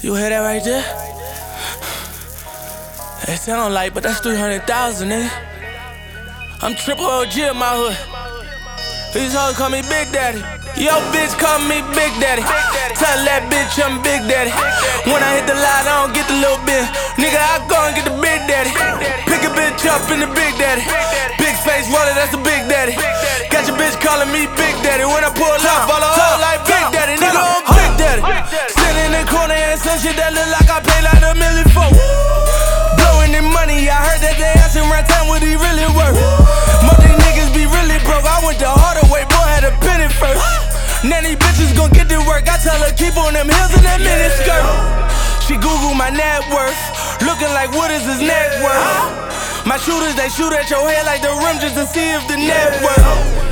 You hear that right there? It sound like, but that's 300,000, nigga. I'm triple OG in my hood. These hoes call me Big Daddy. Yo, bitch, call me Big Daddy. Tell that bitch I'm Big Daddy. When I hit the light, I don't get the little bit. Nigga, I go and get the Big Daddy. Pick a bitch up in the Big Daddy. Big face roller, that's the Big Daddy. Got your bitch calling me Big Daddy. When I pull up, all the hoe like Big Daddy. Nigga, I'm Big Daddy. Sitting in the corner and some shit that look like I paid like $1 million for. Blowing the money, I heard that they asking right time what he really worth. Most these niggas be really broke. I went the harder way, boy, had a penny first. Now these bitches gon' get to work. I tell her keep on them heels in that mini skirt. She Google my net worth, looking like what is his net worth. My shooters, they shoot at your head like the rim just to see if the net worth.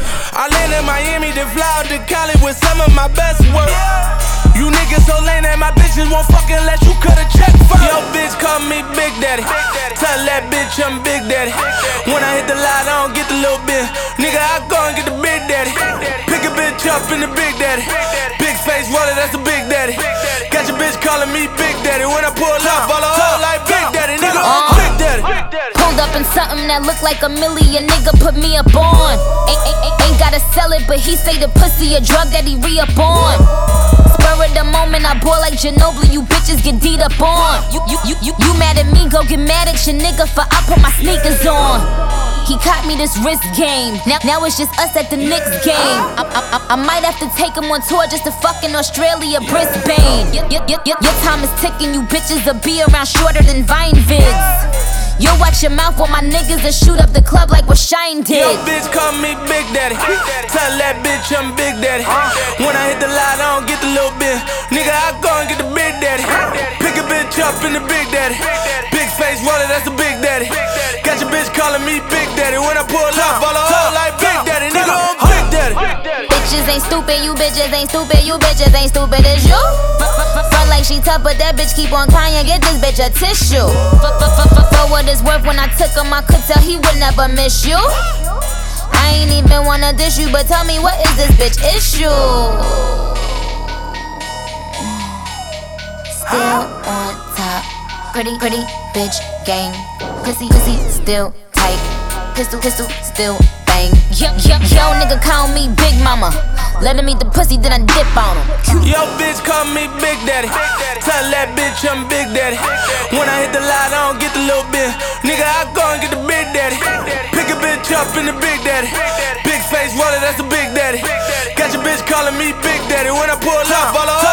I land in Miami, then fly out to Cali with some of my best work. You niggas so lame that my bitches won't fucking let you cut a check first. Yo, bitch, call me Big Daddy. Tell that bitch I'm Big Daddy. When I hit the light, I don't get the little bit. Nigga, I go and get the Big Daddy. Pick a bitch up in the Big Daddy. Big face roller, that's the Big Daddy. Got your bitch calling me Big Daddy. When I pull up, all the hoe like Big Daddy. Nigga, I'm Big Daddy. Pulled up in something that look like $1 million, nigga put me up on. Ain't gotta sell it, but he say the pussy a drug that he re-up on. Spur of the moment, I bore like Ginobili, you bitches get D'd up on. You mad at me, go get mad at your nigga for I put my sneakers on. He caught me this wrist game, now it's just us at the Knicks game. I might have to take him on tour just to fucking Australia, Brisbane. Your time is ticking, you bitches will be around shorter than Vine vids. You'll watch your mouth while my niggas will shoot up the club like what Shine did. Yo, bitch, call me Big Daddy. Tell that bitch I'm Big Daddy. When I hit the light, I don't get the little bit. Nigga, I go and get the Big Daddy. Pick a bitch up in the Big Daddy. Big face roller, that's the Big Daddy. Got your bitch calling me Big Daddy. When I pull up, all the hoe like Big Daddy. Nigga, I'm Big Daddy. Bitches ain't stupid, you bitches ain't stupid, you bitches ain't stupid as you. Front like she tough, but that bitch keep on crying, get this bitch a tissue. For what it's worth, when I took him, I could tell he would never miss you. I ain't even wanna dish you, but tell me what is this bitch issue? Still on top, pretty bitch gang. Pussy still tight, pistol still bang. Yo nigga call me Big Mama. Let him eat the pussy, then I dip on him. Yo, bitch, call me Big Daddy. Tell that bitch I'm Big Daddy. When I hit the light, I don't get the little bit. Nigga, I go and get the Big Daddy. Pick a bitch up in the Big Daddy. Big face roller, that's the Big Daddy. Got your bitch calling me Big Daddy. When I pull up, all the